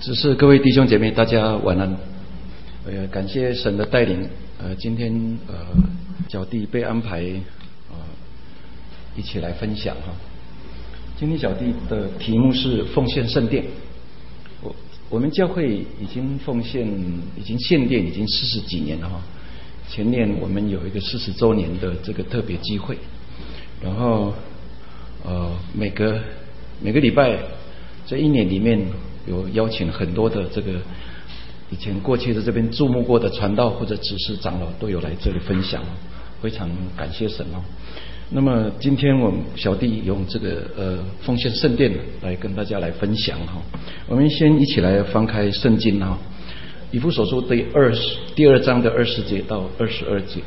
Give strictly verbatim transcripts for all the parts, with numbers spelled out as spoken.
只是各位弟兄姐妹，大家晚安。呃，感谢神的带领。呃，今天呃，小弟被安排呃一起来分享哈。今天小弟的题目是奉献圣殿。我我们教会已经奉献，已经献殿已经四十几年了哈。前年我们有一个四十周年的这个特别机会，然后呃每个每个礼拜这一年里面有邀请很多的这个以前过去的这边注目过的传道或者执事长老都有来这里分享，非常感谢神哦。那么今天我们小弟用这个呃奉献圣殿来跟大家来分享哈。我们先一起来翻开圣经哈，以弗所书第二第二章的二十节到二十二节。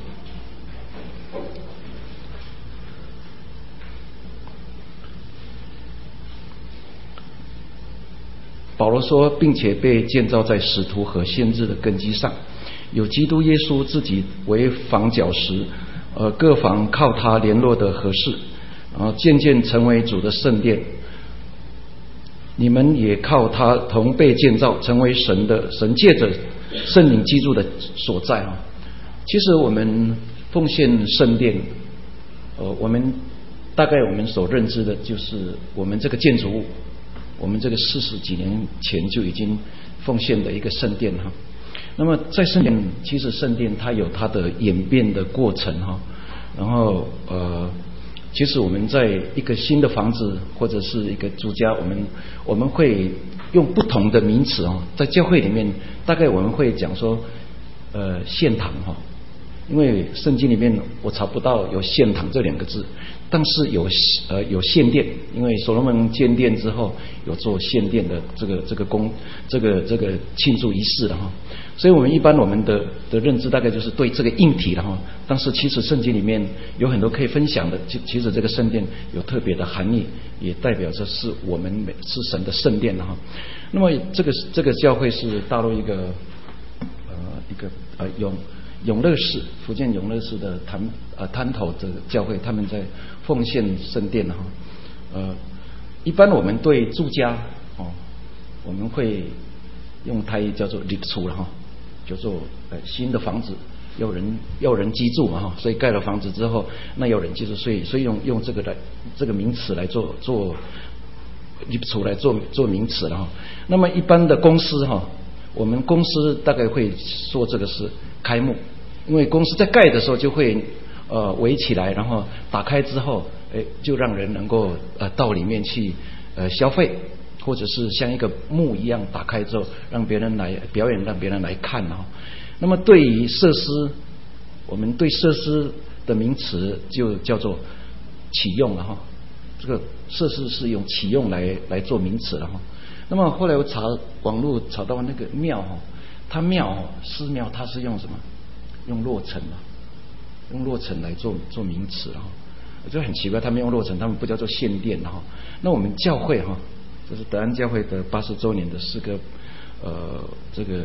保罗说，并且被建造在使徒和先知的根基上，有基督耶稣自己为房角石，呃，各房靠他联络的合适，然后渐渐成为主的圣殿。你们也靠他同被建造，成为神的神借着圣灵居住的所在啊。其实我们奉献圣殿，呃，我们大概我们所认知的就是我们这个建筑物。我们这个四十几年前就已经奉献的一个圣殿哈，那么在圣殿，其实圣殿它有它的演变的过程哈，然后呃，其实我们在一个新的房子或者是一个住家，我们我们会用不同的名词哦，在教会里面大概我们会讲说呃献堂哈。因为圣经里面我查不到有献堂这两个字，但是有呃有献殿，因为所罗门建殿之后有做献殿的这个这个公这个这个庆祝仪式了哈，所以我们一般我们的的认知大概就是对这个硬体了哈，但是其实圣经里面有很多可以分享的，其其实这个圣殿有特别的含义，也代表着是我们是神的圣殿了哈。那么这个这个教会是大陆一个呃一个呃用。永乐市，福建永乐市的滩呃滩头这个教会，他们在奉献圣殿哈。呃，一般我们对住家哦，我们会用台语叫做立厝了哈，叫做呃新的房子，有人有人居住嘛哈，所以盖了房子之后，那有人居住，所以所以用用这个来这个名词来做做立厝来做做名词了哈。那么一般的公司哈，我们公司大概会说这个是开幕。因为公司在盖的时候就会呃围起来，然后打开之后，哎，就让人能够呃到里面去呃消费，或者是像一个幕一样打开之后，让别人来表演，让别人来看啊。那么对于设施，我们对设施的名词就叫做启用了哈。这个设施是用启用来来做名词了哈。那么后来我查网络查到那个庙哈，它庙寺庙它是用什么？用落成嘛，用落成来做做名词哈，我觉得很奇怪，他们用落成，他们不叫做献殿哈。那我们教会哈，这是德安教会的八十周年的四个呃这个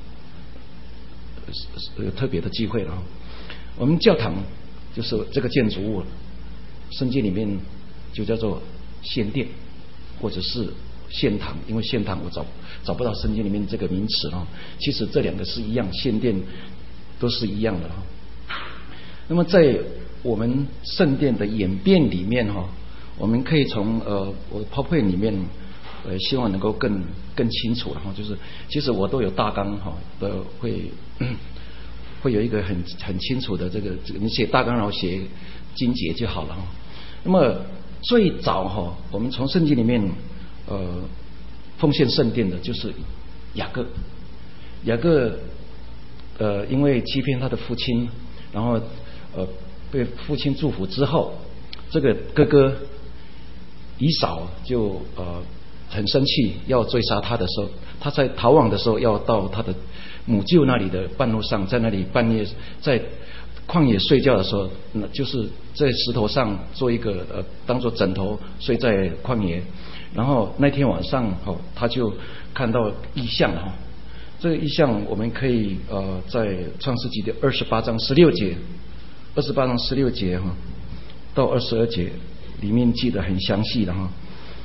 呃特别的机会了哈。我们教堂就是这个建筑物，圣经里面就叫做献殿或者是献堂，因为献堂我找找不到圣经里面这个名词哈。其实这两个是一样，献殿。都是一样的哈。那么在我们圣殿的演变里面哈，我们可以从呃我 PowerPoint 里面呃希望能够更更清楚了哈，就是其实我都有大纲哈，都会会有一个很很清楚的这个这个你写大纲然后写经节就好了哈。那么最早哈，我们从圣经里面呃奉献圣殿的就是雅各，雅各。呃，因为欺骗他的父亲，然后呃被父亲祝福之后，这个哥哥以扫就呃很生气，要追杀他的时候，他在逃亡的时候要到他的母舅那里的半路上，在那里半夜在旷野睡觉的时候，那就是在石头上做一个呃当做枕头睡在旷野，然后那天晚上哦他就看到异象哈。这个意象我们可以呃在创世纪的二十八章十六节，二十八章十六节哈到二十二节里面记得很详细的哈。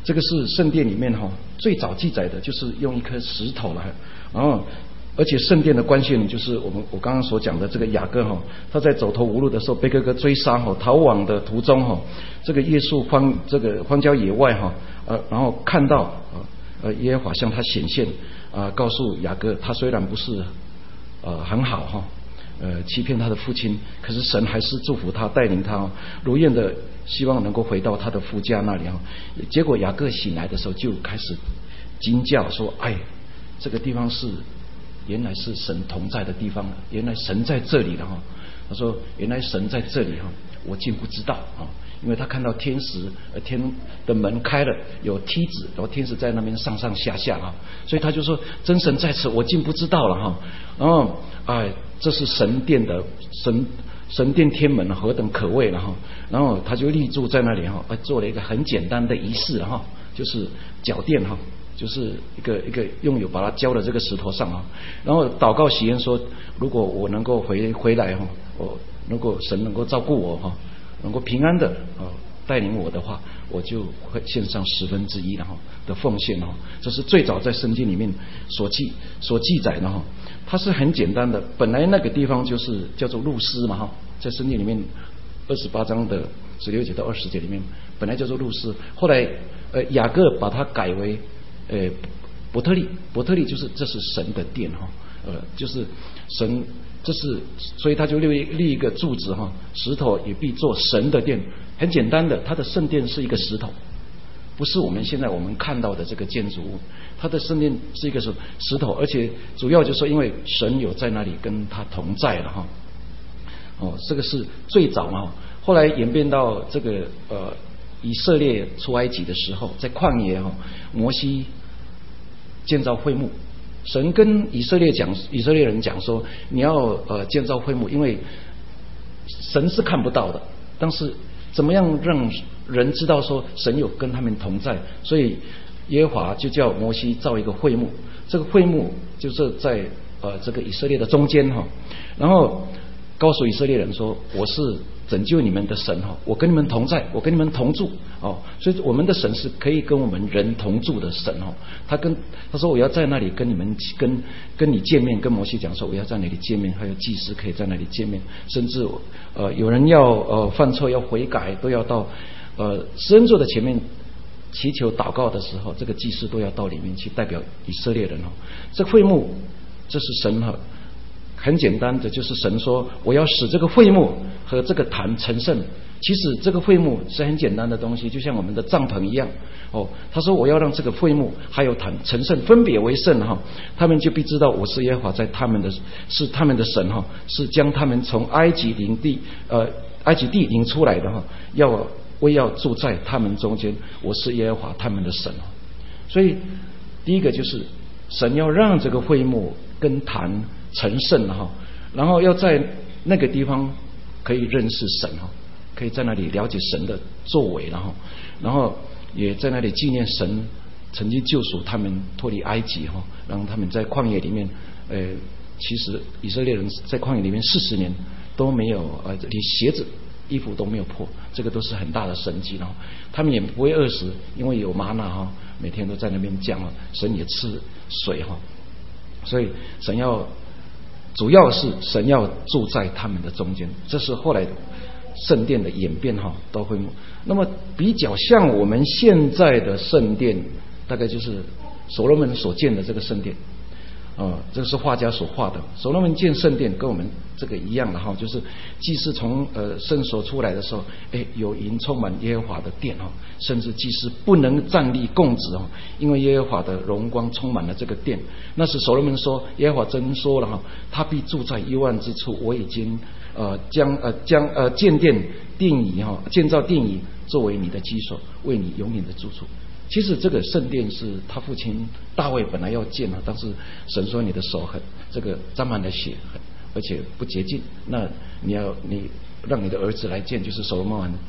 这个是圣殿里面哈最早记载的，就是用一颗石头来，然后而且圣殿的关系就是我们我刚刚所讲的这个雅各哈，他在走投无路的时候被哥哥追杀哈，逃亡的途中哈，这个耶稣荒这个荒郊野外哈，呃，然后看到呃耶和华向他显现啊、呃，告诉雅各，他虽然不是呃很好哈。呃，欺骗他的父亲，可是神还是祝福他，带领他、哦、如愿的，希望能够回到他的父家那里哈、哦。结果雅各醒来的时候就开始惊叫说：“哎，这个地方是原来是神同在的地方，原来神在这里了哈、哦。”他说：“原来神在这里哈、哦，我竟不知道啊、哦，因为他看到天使呃天的门开了，有梯子，然后天使在那边上上下下啊，所以他就说真神在此，我竟不知道了哈、哦。然后哎。”这是神殿的神神殿天门何等可畏了哈！然后他就立住在那里哈，做了一个很简单的仪式哈，就是脚垫哈，就是一个一个用油把它浇到这个石头上哈。然后祷告许愿说，如果我能够回回来哈，我如果神能够照顾我哈，能够平安的啊带领我的话，我就会献上十分之一的哈的奉献哈。这是最早在圣经里面所记所记载的哈。它是很简单的，本来那个地方就是叫做路斯嘛哈，在圣经里面二十八章的十六节到二十节里面，本来叫做路斯，后来呃雅各把它改为呃伯特利，伯特利就是这是神的殿哈，呃就是神，这是所以他就立立一个柱子哈，石头也必做神的殿，很简单的，他的圣殿是一个石头。不是我们现在我们看到的这个建筑物，它的圣殿是一个石石头，而且主要就是说，因为神有在那里跟他同在了哈。哦，这个是最早嘛，后来演变到这个呃以色列出埃及的时候，在旷野哈，摩西建造会幕，神跟以色列讲，以色列人讲说，你要呃建造会幕，因为神是看不到的，但是怎么样让人知道说神有跟他们同在，所以耶和华就叫摩西造一个会幕，这个会幕就是在呃这个以色列的中间哈，然后告诉以色列人说，我是拯救你们的神哈，我跟你们同在，我跟你们同住哦，所以我们的神是可以跟我们人同住的神哦。他跟他说我要在那里跟你们跟跟你见面，跟摩西讲说我要在那里见面，还有祭司可以在那里见面，甚至呃有人要呃犯错要悔改，都要到呃施恩座的前面祈求祷告的时候，这个祭司都要到里面去代表以色列人哦。这会幕这是神哈。很简单的，就是神说我要使这个会幕和这个坛成圣。其实这个会幕是很简单的东西，就像我们的帐篷一样哦。他说我要让这个会幕还有坛成圣，分别为圣哈，他们就必知道我是耶和华在他们的是他们的神哈，是将他们从埃及领地呃埃及地领出来的哈，要我要住在他们中间，我是耶和华他们的神。所以第一个就是神要让这个会幕跟坛成圣哈，然后要在那个地方可以认识神哈，可以在那里了解神的作为，然后，然后也在那里纪念神曾经救赎他们脱离埃及哈，让他们在旷野里面，呃，其实以色列人在旷野里面四十年都没有呃，连鞋子衣服都没有破，这个都是很大的神迹哈。他们也不会饿死，因为有玛纳哈，每天都在那边降，神也吃水哈，所以神要。主要是神要住在他们的中间，这是后来圣殿的演变哈，都会。那么比较像我们现在的圣殿，大概就是所罗门所建的这个圣殿啊、呃，这个是画家所画的。所罗门建圣殿跟我们这个一样的哈，就是祭司从呃圣所出来的时候，哎，有银充满耶和华的殿哈，甚至祭司不能站立供职哈，因为耶和华的荣光充满了这个殿。那是所罗门说，耶和华真说了哈，他必住在幽暗之处，我已经呃将呃将呃建殿殿宇哈，建造殿宇作为你的基础，为你永远的住处。其实这个圣殿是他父亲大卫本来要建啊，但是神说你的手很这个沾满了血，而且不洁净，那你要你让你的儿子来建，就是所罗门王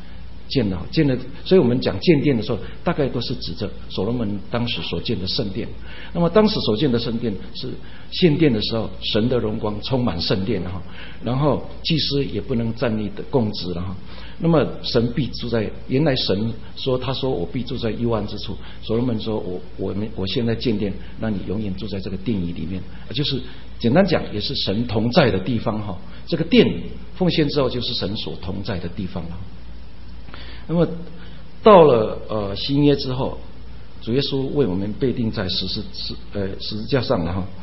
建了建了，所以我们讲建殿的时候，大概都是指着所罗门当时所建的圣殿。那么当时所建的圣殿是献殿的时候，神的荣光充满圣殿哈，然后祭司也不能站立的供职了哈。那么神必住在，原来神说他说我必住在幽暗之处，所罗门说我我们我现在建殿，让你永远住在这个殿宇里面，就是简单讲也是神同在的地方哈。这个殿奉献之后就是神所同在的地方了。那么到了呃新约之后，主耶稣为我们被钉在十字呃十字架上了哈。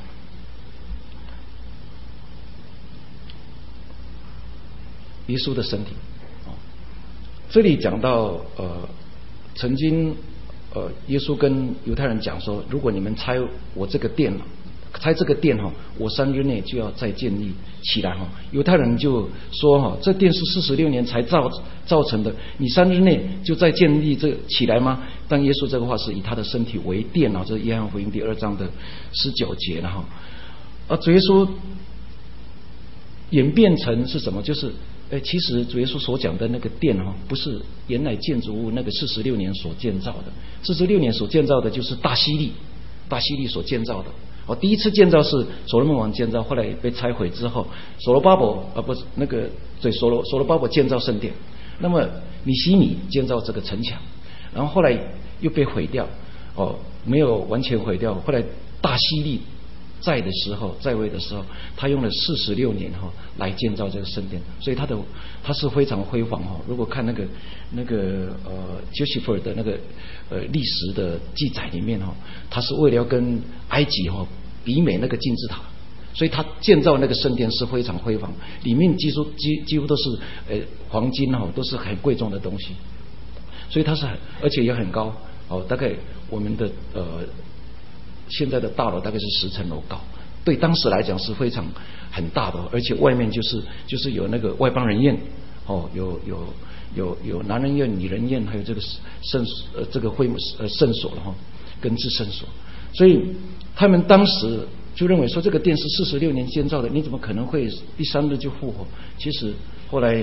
耶稣的身体，这里讲到呃曾经呃耶稣跟犹太人讲说，如果你们拆我这个殿拆这个殿哈，我三日内就要再建立起来哈。犹太人就说哈，这殿是四十六年才造造成的，你三日内就再建立这起来吗？但耶稣这个话是以他的身体为殿啊，这是约翰福音第二章的十九节了哈。而主耶稣演变成是什么？就是诶，其实主耶稣所讲的那个殿哈，不是原来建筑物那个四十六年所建造的，四十六年所建造的就是大希律，大希律所建造的。哦，第一次建造是所罗门王建造，后来被拆毁之后，所罗巴伯啊不是那个对所罗所罗巴伯建造圣殿，那么尼希米建造这个城墙，然后后来又被毁掉，哦，没有完全毁掉。后来大希律在的时候，在位的时候，他用了四十六年哈来建造这个圣殿，所以他的他是非常辉煌哈。如果看那个那个呃 Josephus 的那个呃历史的记载里面哈，他是为了要跟埃及哈媲美那个金字塔，所以他建造那个圣殿是非常辉煌，里面几乎几几乎都是呃黄金哈，都是很贵重的东西，所以它是很而且也很高哦，大概我们的呃。现在的大楼大概是十层楼高，对当时来讲是非常很大的，而且外面就是就是有那个外邦人宴哦，有有有有男人宴、女人宴，还有这个圣呃这个会呃圣所了哈，跟至圣所，所以他们当时就认为说这个殿是四十六年建造的，你怎么可能会第三日就复活？其实后来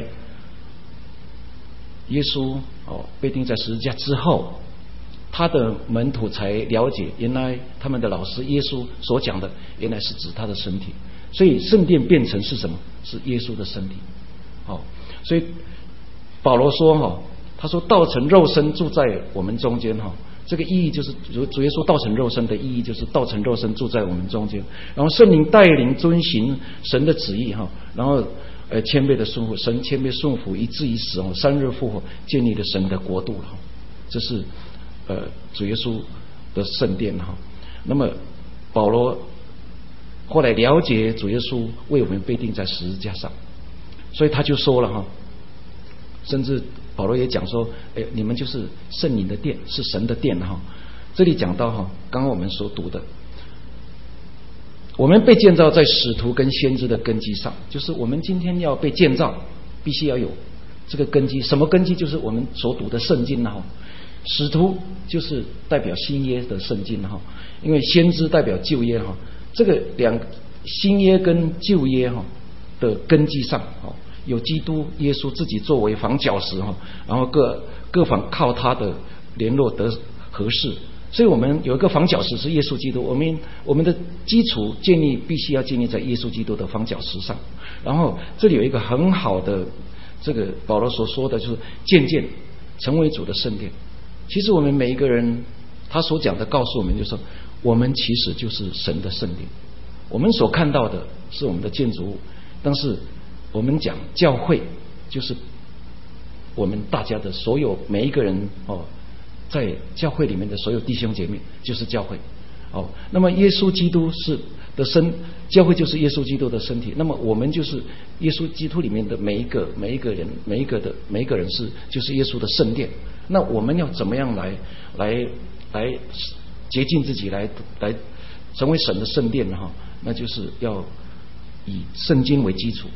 耶稣哦被钉在十字架之后，他的门徒才了解，原来他们的老师耶稣所讲的，原来是指他的身体。所以圣殿变成是什么？是耶稣的身体。好，所以保罗说哈，他说道成肉身住在我们中间哈，这个意义就是主耶稣道成肉身的意义就是道成肉身住在我们中间，然后圣灵带领遵行神的旨意哈，然后呃谦卑的顺服，神谦卑顺服以至于死哦，三日复活，建立了神的国度哈，这是。呃，主耶稣的圣殿哈，那么保罗后来了解主耶稣为我们被钉在十字架上，所以他就说了哈，甚至保罗也讲说，哎，你们就是圣灵的殿，是神的殿哈。这里讲到哈，刚刚我们所读的，我们被建造在使徒跟先知的根基上，就是我们今天要被建造，必须要有这个根基。什么根基？就是我们所读的圣经哈。使徒就是代表新约的圣经哈，因为先知代表旧约哈，这个两新约跟旧约哈的根基上哈，有基督耶稣自己作为房角石哈，然后各各房靠他的联络得合适，所以我们有一个房角石是耶稣基督，我们我们的基础建立必须要建立在耶稣基督的房角石上。然后这里有一个很好的这个保罗所说的就是渐渐成为主的圣殿。其实我们每一个人，他所讲的告诉我们，就是说我们其实就是神的圣殿。我们所看到的是我们的建筑物，但是我们讲教会，就是我们大家的所有每一个人哦，在教会里面的所有弟兄姐妹，就是教会哦。那么耶稣基督是的身，教会就是耶稣基督的身体。那么我们就是耶稣基督里面的每一个每一个人，每一个的每一个人是就是耶稣的圣殿。那我们要怎么样来来来洁净自己，来来成为神的圣殿哈？那就是要以圣经为基础，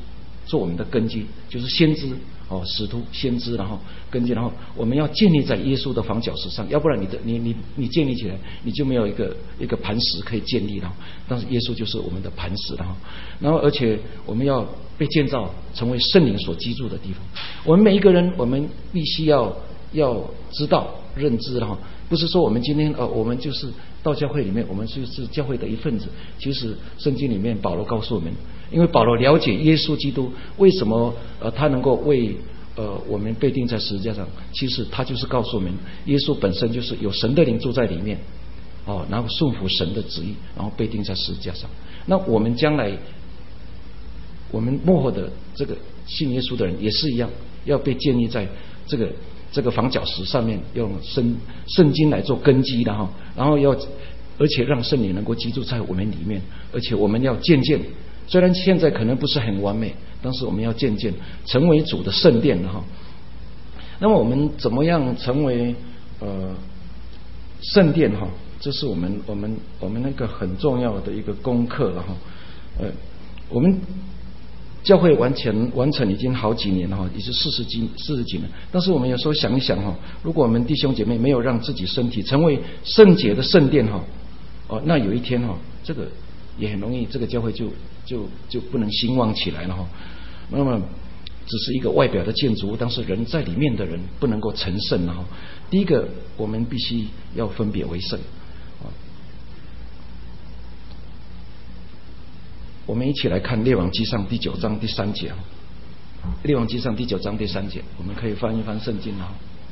做我们的根基，就是先知哦，使徒、先知，然后根基，然后我们要建立在耶稣的房角石上，要不然你的你你你建立起来，你就没有一个一个磐石可以建立了。但是耶稣就是我们的磐石，然后然后而且我们要被建造成为圣灵所居住的地方。我们每一个人，我们必须要要知道认知了哈，不是说我们今天呃我们就是到教会里面，我们就是教会的一份子。其实圣经里面保罗告诉我们，因为保罗了解耶稣基督为什么呃他能够为呃我们被钉在十字架上，其实他就是告诉我们，耶稣本身就是有神的灵住在里面哦，然后顺服神的旨意，然后被钉在十字架上。那我们将来我们幕后的这个信耶稣的人也是一样，要被建立在这个这个房角石上面，用圣圣经来做根基的哈，然后要而且让圣灵能够居住在我们里面，而且我们要渐渐，虽然现在可能不是很完美，但是我们要渐渐成为主的圣殿哈。那么我们怎么样成为呃圣殿哈？这是我们我们我们那个很重要的一个功课了哈。呃，我们教会完成完成已经好几年了哈，也是四十几四十几年。但是我们有时候想一想哈，如果我们弟兄姐妹没有让自己身体成为圣洁的圣殿哈，哦，那有一天哈，这个也很容易，这个教会就就就不能兴旺起来了哈。那么只是一个外表的建筑物，但是人在里面的人不能够成圣了哈。第一个，我们必须要分别为圣。我们一起来看《列王纪上》第九章第三节。《列王纪上》第九章第三节，我们可以翻一翻圣经啊。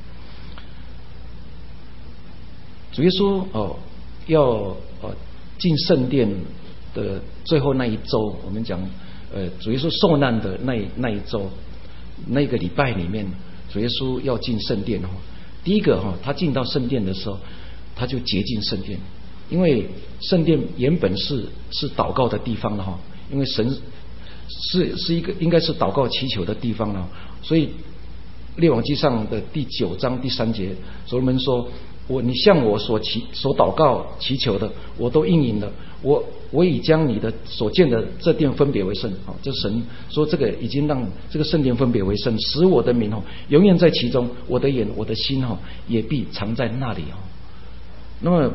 主耶稣哦，要哦进圣殿的最后那一周，我们讲呃主耶稣受难的那那一周，那个礼拜里面，主耶稣要进圣殿哈。第一个哈，他进到圣殿的时候，他就洁净圣殿。因为圣殿原本是是祷告的地方了哈，因为神是是一个应该是祷告祈求的地方了，所以列王纪上的第九章第三节，所罗门说：“我你向我所祈所祷告祈求的，我都应允了。我我已将你的所建的这殿分别为圣。”好，这神说这个已经让这个圣殿分别为圣，使我的名哦永远在其中，我的眼我的心哦也必藏在那里哦。那么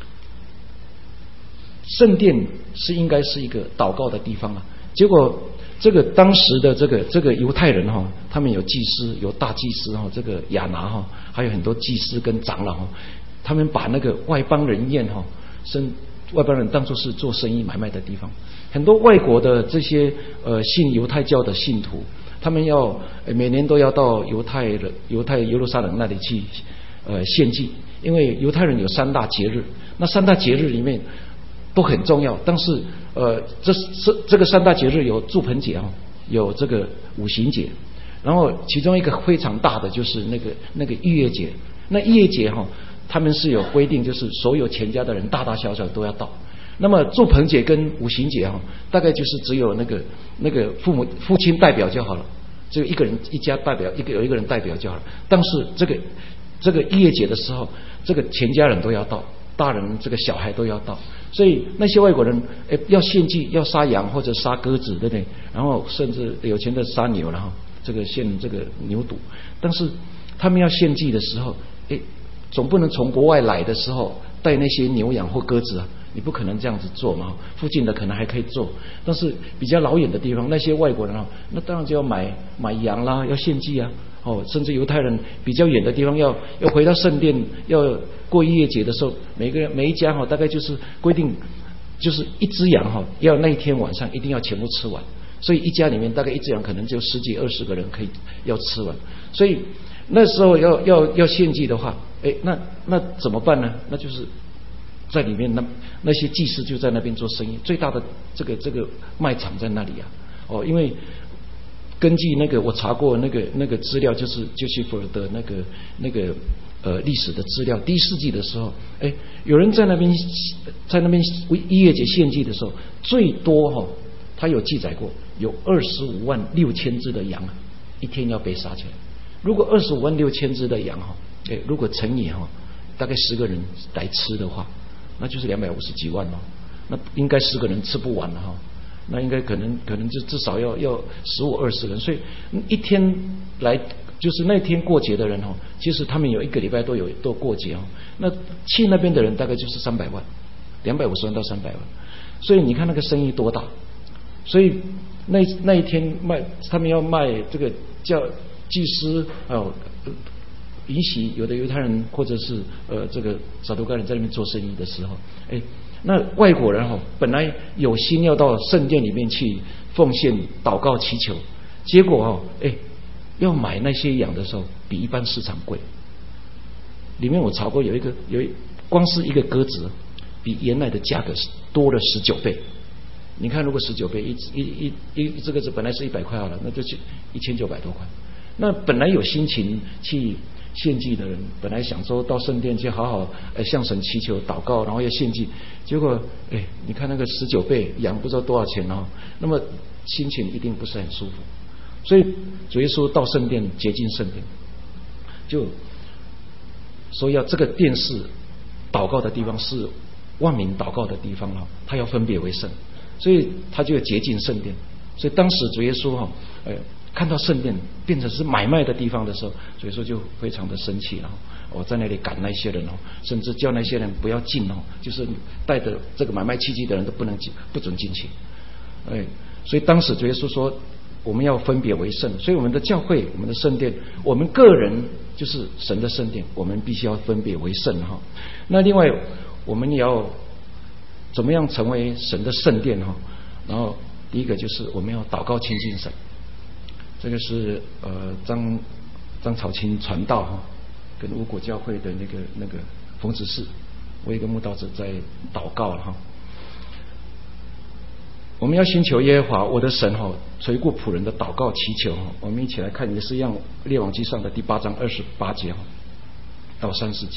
圣殿是应该是一个祷告的地方啊，结果这个当时的这个这个犹太人哈，他们有祭司，有大祭司哈，这个亚拿哈，还有很多祭司跟长老哈，他们把那个外邦人宴哈，生外邦人当作是做生意买卖的地方。很多外国的这些呃信犹太教的信徒，他们要每年都要到犹太的犹太耶路撒冷那里去呃献祭，因为犹太人有三大节日，那三大节日里面都很重要，但是呃，这这这个三大节日有住棚节啊，有这个五旬节，然后其中一个非常大的就是那个那个逾越节。那逾越节哈，他们是有规定，就是所有全家的人大大小小都要到。那么住棚节跟五旬节哈，大概就是只有那个那个父母父亲代表就好了，只有一个人一家代表一个有一个人代表就好了。但是这个这个逾越节的时候，这个全家人都要到。大人这个小孩都要到，所以那些外国人诶要献祭，要杀羊或者杀鸽子，对不对？然后甚至有钱的杀牛，然后这个献这个牛肚。但是他们要献祭的时候，诶，总不能从国外来的时候带那些牛羊或鸽子啊，你不可能这样子做嘛。附近的可能还可以做，但是比较老远的地方，那些外国人啊，那当然就要买买羊啦，要献祭啊。哦，甚至犹太人比较远的地方要要回到圣殿，要过逾越节的时候，每个人每一家哈，大概就是规定，就是一只羊哈，要那一天晚上一定要全部吃完。所以一家里面大概一只羊可能就十几二十个人可以要吃完。所以那时候要要要献祭的话，哎，那那怎么办呢？那就是在里面那那些祭司就在那边做生意，最大的这个这个卖场在那里啊。哦，因为根据那个我查过那个那个资料，就是就是佛的那个那个呃历史的资料，第一世纪的时候，哎，有人在那边在那边逾越节献祭的时候，最多哈、哦，他有记载过有二十五万六千只的羊啊，一天要被杀起来。如果二十五万六千只的羊哈，哎，如果乘以哈，大概十个人来吃的话，那就是两百五十几万哦，那应该十个人吃不完了哈。 那应该可能可能就至少要要十五二十人，所以一天来就是那天过节的人哦，其实他们有一个礼拜都有都过节哦。那去那边的人大概就是三百万，两百五十万到三百万，所以你看那个生意多大。所以那那一天卖，他们要卖这个叫祭司哦，允许有的犹太人或者是呃这个撒都该人在那边做生意的时候，哎，那外国人哈、哦、本来有心要到圣殿里面去奉献、祷告、祈求，结果哦，哎，要买那些羊的时候比一般市场贵。里面我查过，有一个有一光是一个鸽子比原来的价格多了十九倍。你看，如果十九倍，一一一一这个是本来是一百块好了，那就去一千九百多块。那本来有心情去献祭的人，本来想说到圣殿去好好呃向神祈求、祷告，然后要献祭，结果哎，你看那个十九倍羊不知道多少钱哦，那么心情一定不是很舒服。所以主耶稣到圣殿洁净圣殿，就说要这个殿是祷告的地方，是万民祷告的地方了，他要分别为圣。所以他就洁净圣殿。所以当时主耶稣哈、呃，看到圣殿变成是买卖的地方的时候，主耶稣就非常的生气了。我在那里赶那些人哦，甚至叫那些人不要进哦，就是带着这个买卖契机的人都不能进，不准进去。哎，所以当时主耶稣说，我们要分别为圣。所以我们的教会、我们的圣殿、我们个人就是神的圣殿，我们必须要分别为圣哈。那另外，我们也要怎么样成为神的圣殿哈？然后第一个就是我们要祷告亲近神，这个是呃张张草青传道哈，跟五果教会的那个那个冯执事，我一个慕道者在祷告哈。我们要寻求耶和华我的神哈，垂顾仆人的祷告祈求哈。我们一起来看，也是一样列王纪上的第八章二十八节哈到三十节。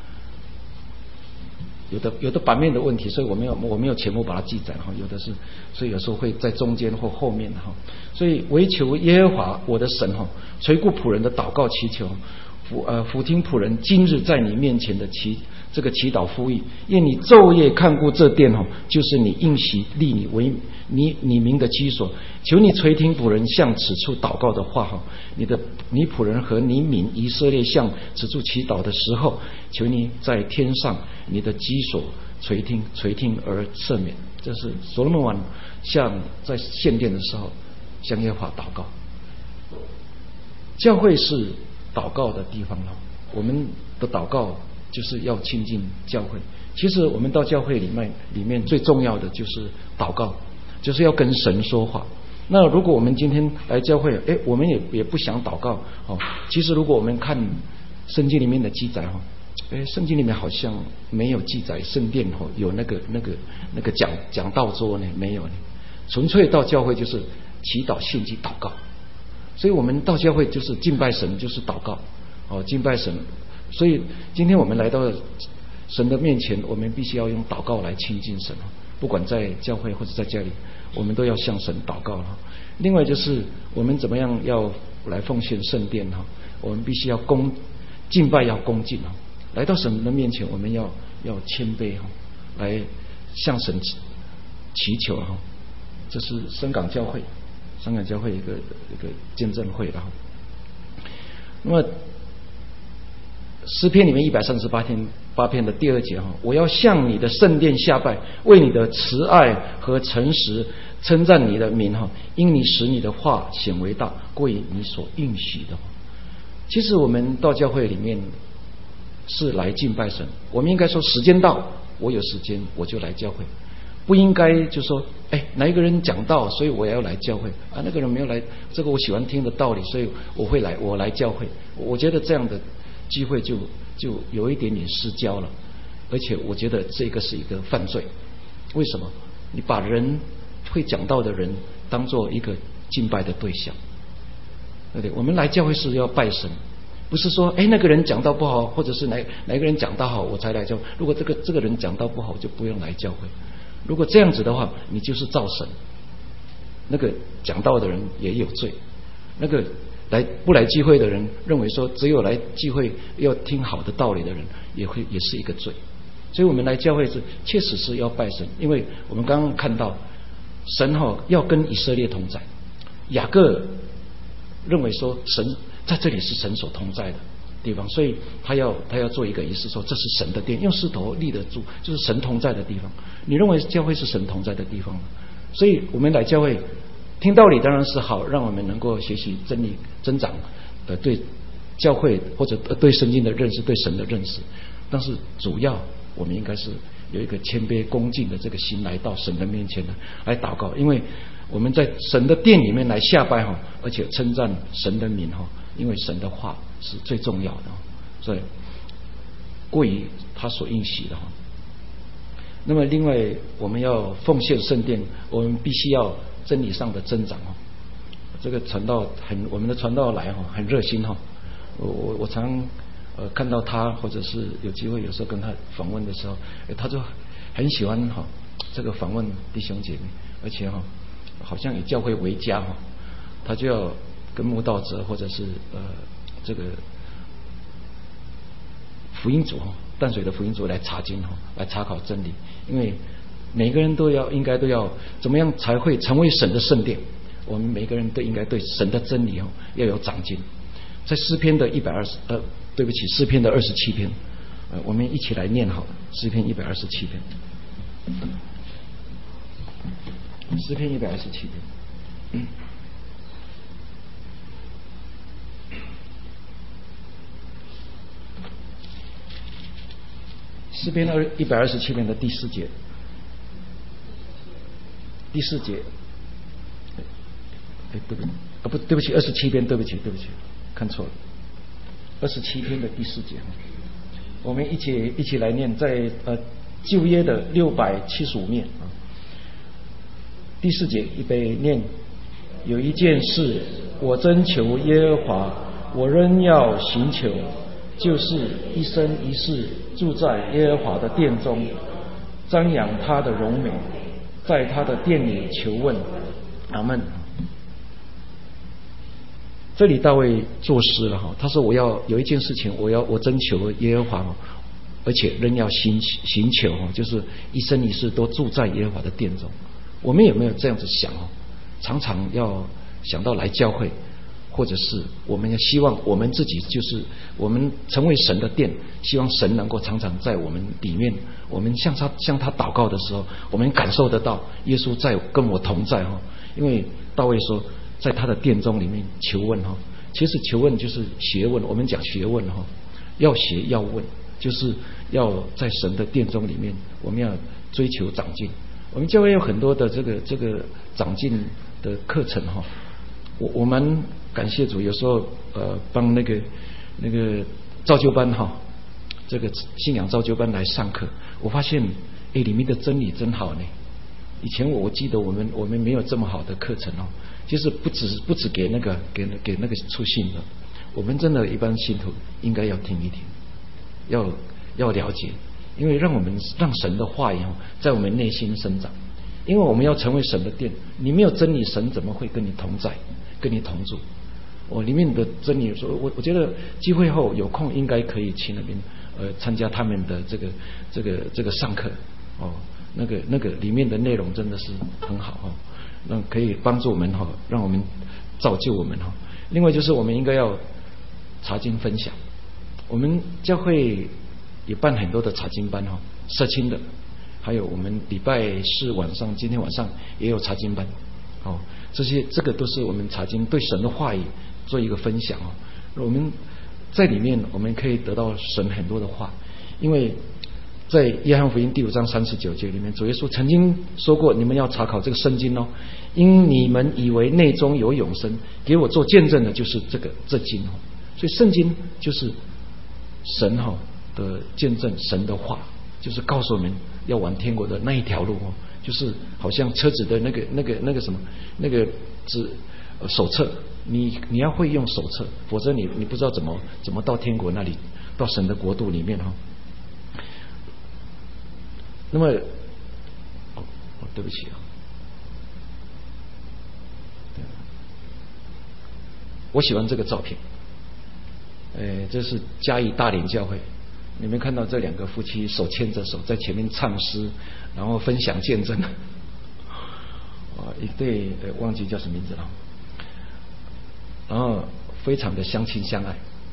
有的有的版面的问题，所以我没有我没有全部把它记载哈，有的是，所以有时候会在中间或后面哈。所以唯求耶和华我的神哈，垂顾仆人的祷告祈求，俯呃俯听仆人今日在你面前的祈这个祈祷呼吁，愿你昼夜看顾这殿哈，就是你应许立你为你你名的居所。求你垂听仆人向此处祷告的话哈，你的你仆人和你民以色列向此处祈祷的时候，求你在天上你的居所垂听垂听而赦免。这是所罗门王向在献殿的时候向耶和华祷告。教会是祷告的地方了，我们的祷告就是要亲近教会。其实我们到教会里面里面最重要的就是祷告，就是要跟神说话。那如果我们今天来教会，哎，我们也也不想祷告哦。其实如果我们看圣经里面的记载哈，哎，圣经里面好像没有记载圣殿哈有那个那个那个讲讲道桌呢，没有呢。纯粹到教会就是祈祷、献祭、祷告。所以我们到教会就是敬拜神，就是祷告哦，敬拜神。所以今天我们来到神的面前，我们必须要用祷告来亲近神。不管在教会或者在家里，我们都要向神祷告。另外就是我们怎么样要来奉献圣殿哈，我们必须要恭敬拜，要恭敬。来到神的面前，我们要要谦卑哈，来向神祈求哈。这是深港教会，深港教会一个一个见证会了。那么诗篇里面一百三十八篇八篇的第二节哈，我要向你的圣殿下拜，为你的慈爱和诚实称赞你的名哈，因你使你的话显为大，过于你所应许的。其实我们到教会里面是来敬拜神，我们应该说时间到，我有时间我就来教会，不应该就说哎哪一个人讲道，所以我也要来教会啊，那个人没有来，这个我喜欢听的道理，所以我会来，我来教会。我觉得这样的机会就就有一点点失焦了，而且我觉得这个是一个犯罪。为什么？你把人会讲道的人当做一个敬拜的对象，对不对？我们来教会是要拜神，不是说哎那个人讲道不好，或者是哪哪一个人讲道好我才来教会。如果这个这个人讲道不好，我就不用来教会。如果这样子的话，你就是造神。那个讲道的人也有罪，那个来不来聚会的人认为说只有来聚会要听好的道理的人也会也是一个罪。所以我们来教会是确实是要拜神，因为我们刚刚看到神哈要跟以色列同在。雅各认为说神在这里是神所同在的地方，所以他要他要做一个仪式，说这是神的殿，用石头立得住，就是神同在的地方。你认为教会是神同在的地方吗？所以我们来教会听道理当然是好，让我们能够学习真理，增长呃对教会或者对圣经的认识，对神的认识。但是主要我们应该是有一个谦卑恭敬的这个心来到神的面前来祷告，因为我们在神的殿里面来下拜哈，而且称赞神的名哈，因为神的话是最重要的，所以过于他所应许的哈。那么另外我们要奉献圣殿，我们必须要真理上的增长哈。这个传道很，我们的传道来哈很热心哈，我我我常呃看到他，或者是有机会有时候跟他访问的时候，他就很喜欢哈这个访问弟兄姐妹，而且哈好像以教会为家哈，他就要跟慕道者或者是呃这个福音组哈，淡水的福音组来查经哈，来查考真理，因为每个人都要应该都要怎么样才会成为神的圣殿？我们每个人都应该对神的真理哈要有长进。在诗篇的一百二十呃，对不起，诗篇的二十七篇，呃，我们一起来念好了。诗篇一百二十七篇，诗篇一百二十七篇。嗯诗篇二一百二十七篇的第四节，第四节，哎，对不起，啊不，对不起，二十七篇，对不起，对不起，看错了，二十七篇的第四节，我们一起一起来念，在呃旧约的六百七十五面啊，第四节预备念，有一件事我真求耶和华，我仍要寻求。就是一生一世住在耶和华的殿中，瞻仰他的荣美，在他的殿里求问。阿们。这里大卫作诗了哈，他说我要有一件事情，我要我征求耶和华，而且仍要寻寻求，就是一生一世都住在耶和华的殿中。我们有没有这样子想哦？常常要想到来教会。或者是我们要希望我们自己就是我们成为神的殿，希望神能够常常在我们里面，我们向他向他祷告的时候，我们感受得到耶稣在跟我同在哈。因为大卫说在他的殿中里面求问哈，其实求问就是学问，我们讲学问哈，要学要问，就是要在神的殿中里面，我们要追求长进。我们教会有很多的这个这个长进的课程哈。我我们感谢主，有时候呃帮那个那个造就班哈，这个信仰造就班来上课，我发现哎里面的真理真好呢。以前我我记得我们我们没有这么好的课程哦，就是不只不只给那个给给那个出信的，我们真的一般信徒应该要听一听，要要了解，因为让我们让神的话语在我们内心生长。因为我们要成为神的殿，你没有真理，神怎么会跟你同在，跟你同住？我、哦、里面的真理说，我我觉得机会后有空应该可以去那边呃参加他们的这个这个这个上课哦，那个那个里面的内容真的是很好哦，那可以帮助我们哈、哦，让我们造就我们哈、哦。另外就是我们应该要查经分享，我们教会也办很多的查经班哈、哦，社青的。还有我们礼拜四晚上，今天晚上也有查经班，哦，这些这个都是我们查经对神的话语做一个分享哦。我们在里面我们可以得到神很多的话，因为在约翰福音第五章三十九节里面，主耶稣曾经说过，你们要查考这个圣经哦，因你们以为内中有永生，给我做见证的就是这个这经哦。所以圣经就是神哈的见证，神的话。就是告诉我们要往天国的那一条路哦，就是好像车子的那个那个那个什么那个指、呃、手册，你你要会用手册，否则你你不知道怎么怎么到天国那里，到神的国度里面哈、哦。那么，哦，对不起啊，我喜欢这个照片，哎，这是嘉义大林教会。你们看到这两个夫妻手牵着手在前面唱诗，然后分享见证。 啊，一对呃忘记叫什么名字了，然后非常的相亲相爱。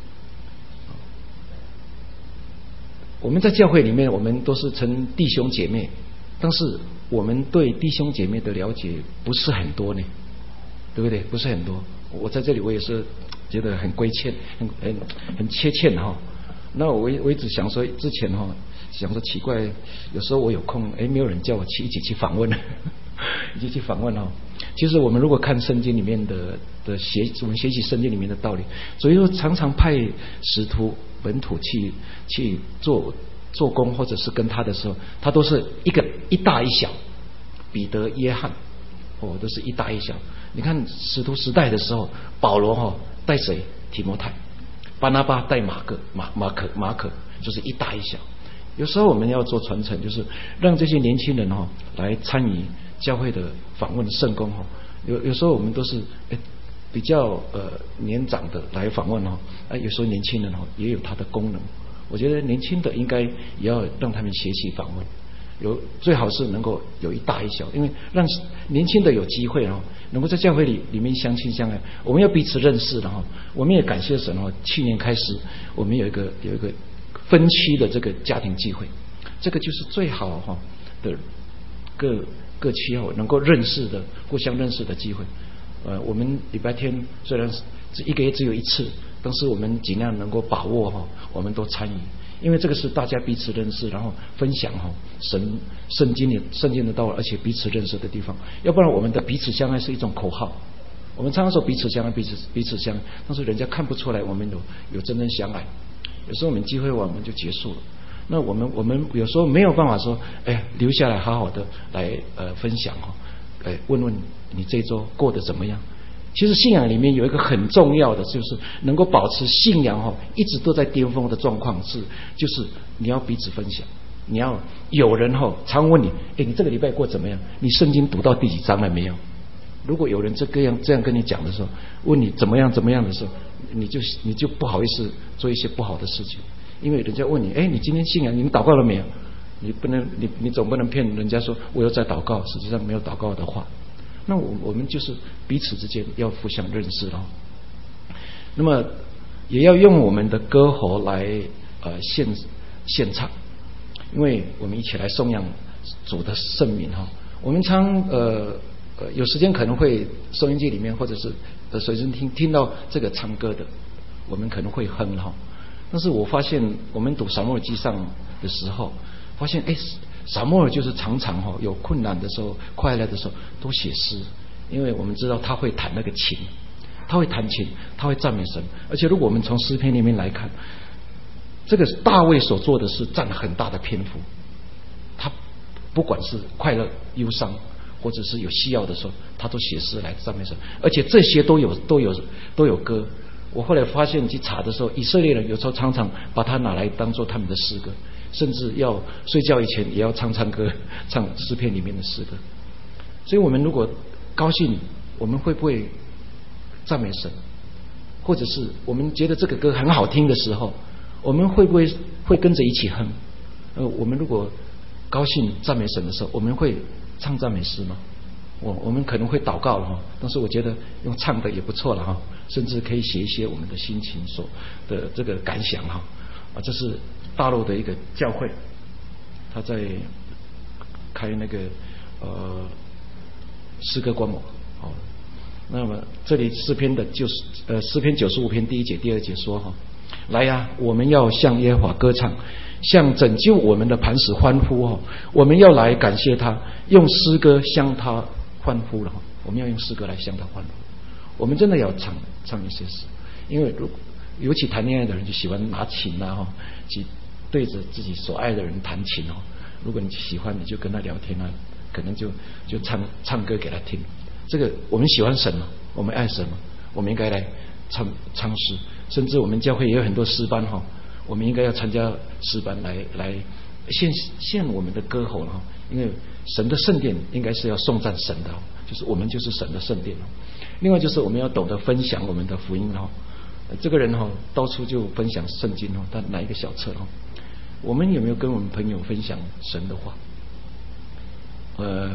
我们在教会里面，我们都是称弟兄姐妹，但是我们对弟兄姐妹的了解不是很多呢，对不对？不是很多。我在这里我也是觉得很亏欠，很很很切欠哈。那我我一直想说，之前哈想说奇怪，有时候我有空，哎，没有人叫我去一起去访问，一起去访问哈。其实我们如果看圣经里面的的学，我们学习圣经里面的道理，所以说常常派使徒本土去去做做工，或者是跟他的时候，他都是一个一大一小，彼得、约翰，哦，都是一大一小。你看使徒时代的时候，保罗哈、哦、带谁？提摩太，巴拿巴带马可，马马可马可就是一大一小。有时候我们要做传承，就是让这些年轻人哈、哦、来参与教会的访问圣工哈、哦。有有时候我们都是诶比较呃年长的来访问哈、哦，啊有时候年轻人哈、哦、也有它的功能。我觉得年轻的应该也要让他们学习访问。有最好是能够有一大一小，因为让年轻的有机会哦，能够在教会里里面相亲相爱。我们要彼此认识的哈，我们也感谢神哦。去年开始，我们有一个有一个分区的这个家庭聚会，这个就是最好哈的各各区哦能够认识的、互相认识的机会。呃，我们礼拜天虽然是一个月只有一次，但是我们尽量能够把握哈，我们都参与。因为这个是大家彼此认识，然后分享哈神圣经里圣经的道理，而且彼此认识的地方。要不然我们的彼此相爱是一种口号，我们常常说彼此相爱，彼此彼此相爱，但是人家看不出来我们有有真正相爱。有时候我们机会完我们就结束了。那我们我们有时候没有办法说，哎，留下来好好的来呃分享哈，哎，问问你这周过得怎么样。其实信仰里面有一个很重要的，就是能够保持信仰哈，一直都在巅峰的状况是，就是你要彼此分享，你要有人哈常问你，哎，你这个礼拜过怎么样？你圣经读到第几章了没有？如果有人这个样这样跟你讲的时候，问你怎么样怎么样的时候，你就你就不好意思做一些不好的事情，因为人家问你，哎，你今天信仰你祷告了没有？你不能你你总不能骗人家说我有在祷告，实际上没有祷告的话。那我我们就是彼此之间要互相认识了，那么也要用我们的歌喉来呃献献唱，因为我们一起来颂扬主的圣名哈。我们常呃呃有时间可能会收音机里面或者是呃随身听听到这个唱歌的，我们可能会哼哈。但是我发现我们读撒母耳记上的时候，发现哎。撒母耳就是常常哈有困难的时候、快乐的时候都写诗，因为我们知道他会弹那个琴，他会弹琴，他会赞美神。而且如果我们从诗篇里面来看，这个大卫所做的事占很大的篇幅，他不管是快乐、忧伤，或者是有需要的时候，他都写诗来赞美神，而且这些都有都有都有歌。我后来发现去查的时候，以色列人有时候常常把它拿来当做他们的诗歌。甚至要睡觉以前也要唱唱歌，唱诗篇里面的诗歌。所以我们如果高兴，我们会不会赞美神？或者是我们觉得这个歌很好听的时候，我们会不会会跟着一起哼？呃，我们如果高兴赞美神的时候，我们会唱赞美诗吗？我我们可能会祷告了哈，但是我觉得用唱的也不错了哈，甚至可以写一些我们的心情所的这个感想哈。啊，这是大陆的一个教会，他在开那个呃诗歌观摩。哦，那么这里诗篇的就是呃诗篇九十五篇第一节、第二节说哈，来呀，我们要向耶和华歌唱，向拯救我们的磐石欢呼哈，我们要来感谢他，用诗歌向他欢呼了哈，我们要用诗歌来向他欢呼，我们真的要唱唱一些诗，因为如果尤其谈恋爱的人就喜欢拿琴啊哈，去对着自己所爱的人弹琴哦。如果你喜欢，你就跟他聊天啊，可能就就唱唱歌给他听。这个我们喜欢神嘛，我们爱神嘛，我们应该来唱唱诗。甚至我们教会也有很多诗班哈，我们应该要参加诗班来来献献我们的歌喉哈。因为神的圣殿应该是要颂赞神的，就是我们就是神的圣殿。另外就是我们要懂得分享我们的福音哈。这个人哈、哦，到处就分享圣经哦，他拿一个小册哦。我们有没有跟我们朋友分享神的话？呃，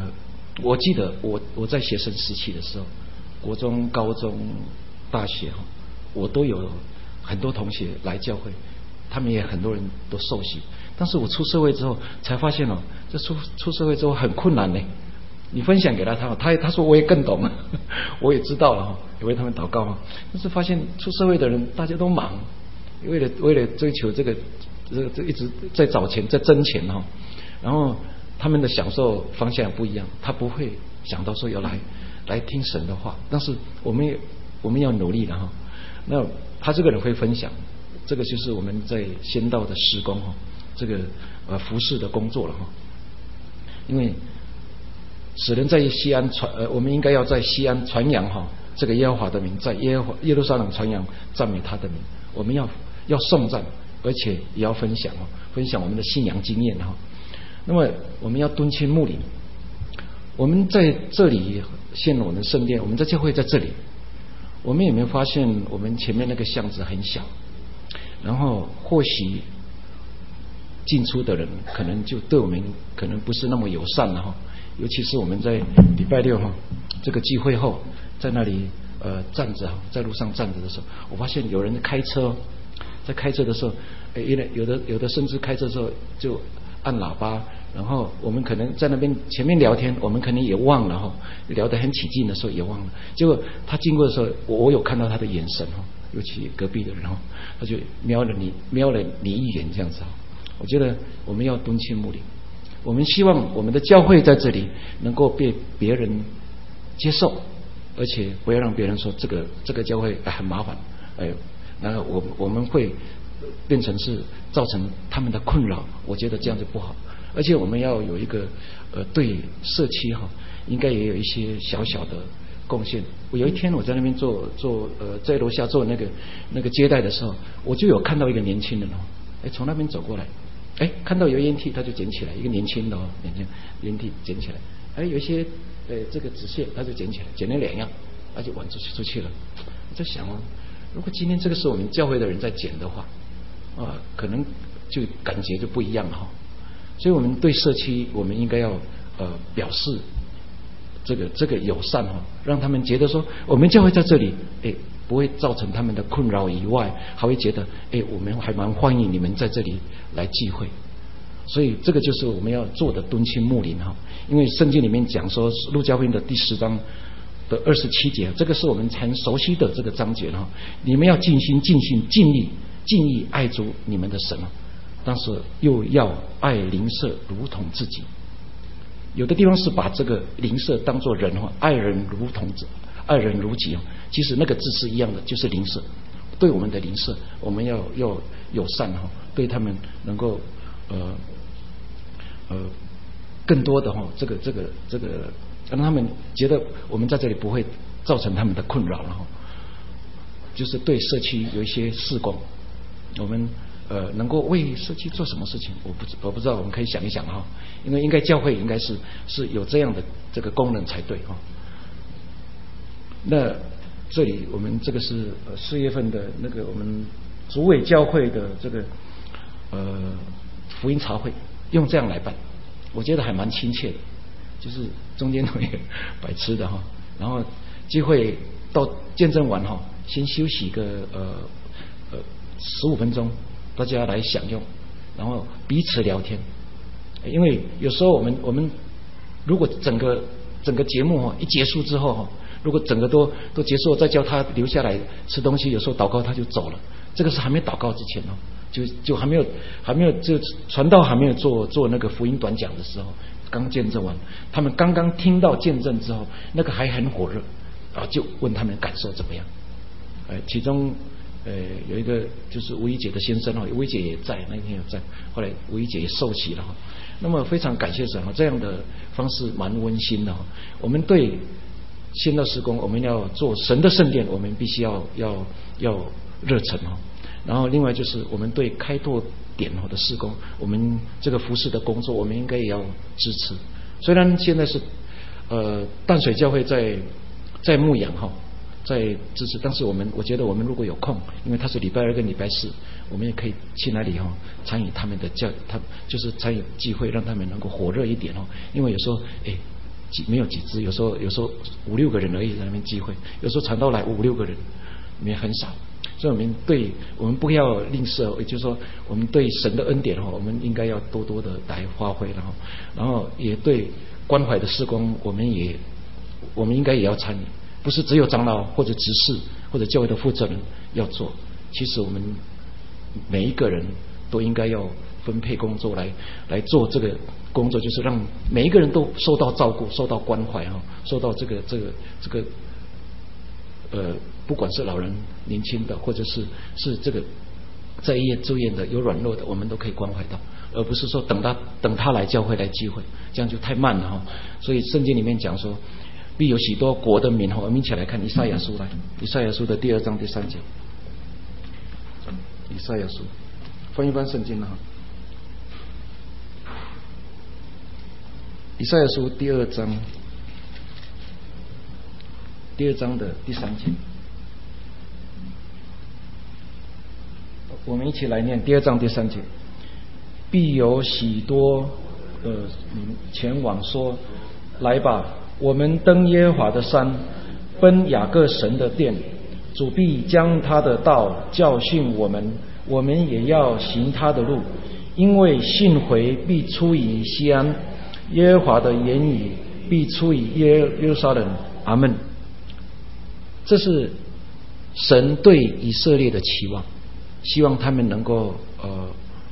我记得我我在学生时期的时候，国中、高中、大学哈，我都有很多同学来教会，他们也很多人都受洗。但是我出社会之后才发现哦，这出出社会之后很困难呢。你分享给他，他他他说我也更懂了，我也知道了哈，也为他们祷告哈。但是发现出社会的人大家都忙，为了为了追求这个这个这一直在找钱在挣钱哈，然后他们的享受方向不一样，他不会想到说要来来听神的话。但是我们也我们要努力了哈。那他这个人会分享，这个就是我们在仙道的施工哈，这个呃服侍的工作了哈，因为。使人在西安传，呃，我们应该要在西安传扬哈这个耶和华的名，在耶和华耶路撒冷传扬赞美他的名。我们要要颂赞，而且也要分享哈，分享我们的信仰经验哈。那么我们要敦亲睦邻，我们在这里献我们的圣殿，我们在教会在这里，我们有没有发现我们前面那个巷子很小，然后或许进出的人可能就对我们可能不是那么友善了哈。尤其是我们在礼拜六哈这个聚会后，在那里呃站着，在路上站着的时候，我发现有人开车，在开车的时候，因为有的有的甚至开车的时候就按喇叭，然后我们可能在那边前面聊天，我们可能也忘了哈，聊得很起劲的时候也忘了，结果他经过的时候，我我有看到他的眼神哈，尤其隔壁的人哈，他就瞄了你瞄了你一眼这样子哈。我觉得我们要敦亲睦邻。我们希望我们的教会在这里能够被别人接受，而且不要让别人说这个这个教会哎很麻烦，哎，然后我我们会变成是造成他们的困扰，我觉得这样就不好。而且我们要有一个呃对社区哈，应该也有一些小小的贡献。我有一天我在那边做做呃在楼下做那个那个接待的时候，我就有看到一个年轻人哦，哎从那边走过来。哎，看到油烟梯他就捡起来，一个年轻的哦，年轻烟梯捡起来。哎，有一些呃这个纸屑他就捡起来，捡了两样，他就玩出去出去了。我在想哦，如果今天这个是我们教会的人在捡的话，啊，可能就感觉就不一样了哈。所以我们对社区，我们应该要呃表示这个这个友善哈，让他们觉得说我们教会在这里，哎。不会造成他们的困扰以外，还会觉得哎，我们还蛮欢迎你们在这里来聚会。所以这个就是我们要做的敦亲睦邻哈。因为圣经里面讲说，路加福音的第十章的二十七节，这个是我们很熟悉的这个章节哈。你们要尽心、尽心、尽力、尽意爱主你们的神，但是又要爱邻舍如同自己。有的地方是把这个邻舍当作人哈，爱人如同爱人如己哦。其实那个字是一样的，就是邻舍。对我们的邻舍，我们要要友善哈，对他们能够呃呃更多的哈，这个这个这个让他们觉得我们在这里不会造成他们的困扰了哈。就是对社区有一些事工，我们呃能够为社区做什么事情，我不我不知道，我们可以想一想哈。因为应该教会应该是是有这样的这个功能才对哈。那这里我们这个是呃四月份的那个我们主委教会的这个呃福音茶会，用这样来办，我觉得还蛮亲切的，就是中间会摆吃的哈，然后机会到见证完哈，先休息个呃呃十五分钟，大家来享用，然后彼此聊天，因为有时候我们我们如果整个整个节目哈一结束之后哈。如果整个都都结束，再叫他留下来吃东西，有时候祷告他就走了。这个是还没祷告之前哦，就就还没有还没有就传道还没有做做那个福音短讲的时候，刚见证完，他们刚刚听到见证之后，那个还很火热啊，就问他们感受怎么样。呃，其中呃有一个就是吴一姐的先生哦，吴一姐也在那天也在，后来吴一姐也受洗了哈。那么非常感谢神哈，这样的方式蛮温馨的哈。我们对先到施工，我们要做神的圣殿，我们必须要要要热忱哈。然后另外就是我们对开拓点的施工，我们这个服事的工作，我们应该也要支持。虽然现在是呃淡水教会在在牧养哈，在支持，但是我们我觉得我们如果有空，因为它是礼拜二跟礼拜四，我们也可以去那里哈参与他们的教，他就是参与聚会，让他们能够火热一点哦。因为有时候哎几没有几只，有时候有时候五六个人而已在那边聚会，有时候传道来五六个人，里面很少。所以我们对我们不要吝啬，也就是说，我们对神的恩典哈，我们应该要多多的来发挥，然后，然后也对关怀的事工，我们也我们应该也要参与，不是只有长老或者执事或者教会的负责人要做，其实我们每一个人都应该要分配工作来来做这个工作，就是让每一个人都受到照顾、受到关怀哈，受到这个这个这个呃。不管是老人、年轻的，或者是是这个在医院住院的、有软弱的，我们都可以关怀到，而不是说等他等他来教会来聚会，这样就太慢了哈。所以圣经里面讲说，必有许多国的民哈，我们一起来看以赛亚书来，以赛亚书的第二章第三节，以赛亚书翻一翻圣经了哈，以赛亚书第二章第二章的第三节。我们一起来念第二章第三节，必有许多呃前往说，来吧，我们登耶和华的山，奔雅各神的殿，主必将他的道教训我们，我们也要行他的路，因为信回必出于西安，耶和华的言语必出于耶耶路撒冷。阿们。这是神对以色列的期望，希望他们能够呃，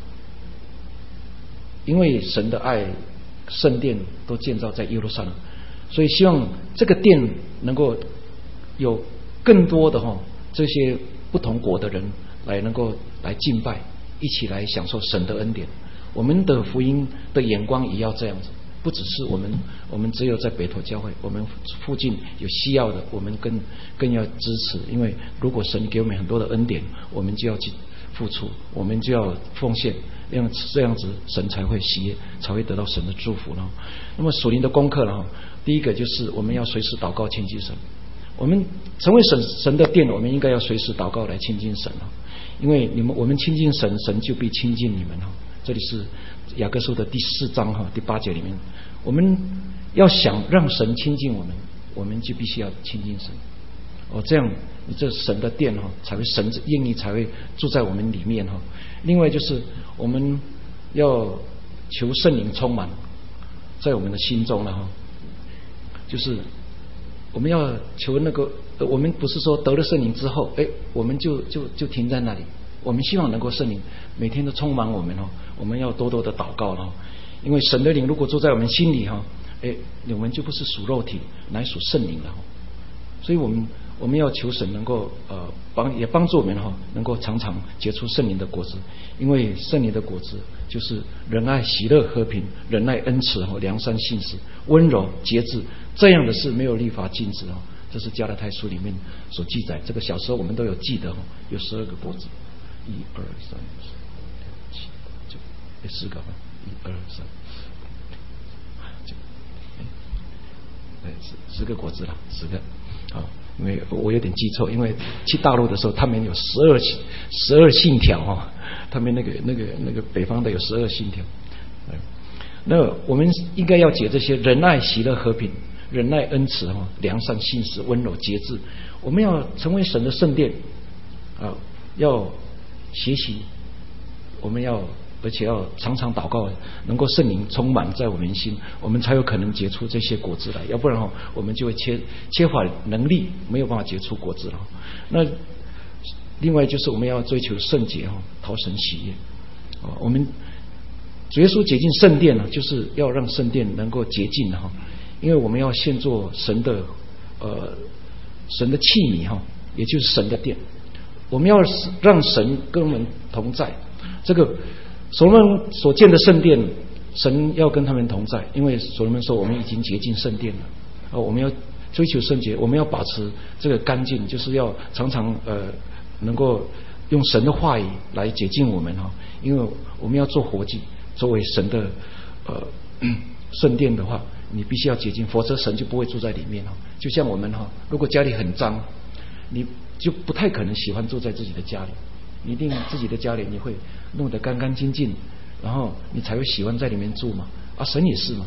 因为神的爱，圣殿都建造在耶路撒冷，所以希望这个殿能够有更多的哈、哦、这些不同国的人来能够来敬拜，一起来享受神的恩典。我们的福音的眼光也要这样子，不只是我们我们只有在北投教会，我们附近有需要的，我们更更要支持。因为如果神给我们很多的恩典，我们就要去付出，我们就要奉献，这样这样子神才会喜悦，才会得到神的祝福呢。那么属灵的功课呢，第一个就是我们要随时祷告亲近神。我们成为神神的殿，我们应该要随时祷告来亲近神啊，因为你们我们亲近神，神就必亲近你们哈。这里是雅各书的第四章哈第八节里面，我们要想让神亲近我们，我们就必须要亲近神哦，这样你这神的殿哈才会神愿意才会住在我们里面哈。另外就是我们要求圣灵充满在我们的心中了哈，就是我们要求那个，我们不是说得了圣灵之后，哎，我们就就就停在那里。我们希望能够圣灵每天都充满我们哦，我们要多多的祷告了，因为神的灵如果住在我们心里哈，哎，我们就不是属肉体，乃属圣灵了。所以我们我们要求神能够呃帮也帮助我们哈，能够常常结出圣灵的果子，因为圣灵的果子就是仁爱、喜乐、和平、忍耐、恩慈和良善、信实、温柔、节制，这样的事没有律法禁止哦。这是加拉太书里面所记载，这个小时候我们都有记得哦，有十二个果子，一二三四六七九，有十个吧，一二三九，哎，十十个果子了，十个。啊，因为我有点记错，因为去大陆的时候，他们有十二十二信条哈，他们那个那个那个北方的有十二信条。那我们应该要解这些仁爱、喜乐、和平、忍耐、恩慈哈、良善、信实、温柔、节制。我们要成为神的圣殿啊，要学习，我们要。而且要常常祷告，能够圣灵充满在我们心，我们才有可能结出这些果子来。要不然我们就会缺缺乏能力，没有办法结出果子了。那另外就是我们要追求圣洁讨神喜悦。我们主耶稣洁净圣殿呢，就是要让圣殿能够洁净哈，因为我们要献作神的呃神的器皿哈，也就是神的殿。我们要让神跟我们同在，这个。所罗门所建的圣殿，神要跟他们同在，因为所罗门说我们已经洁净圣殿了。哦，我们要追求圣洁，我们要保持这个干净，就是要常常呃能够用神的话语来洁净我们哈。因为我们要做活祭，作为神的呃圣殿的话，你必须要洁净，否则神就不会住在里面哈。就像我们哈，如果家里很脏，你就不太可能喜欢住在自己的家里。一定自己的家里你会弄得干干净净，然后你才会喜欢在里面住嘛。啊，神也是嘛，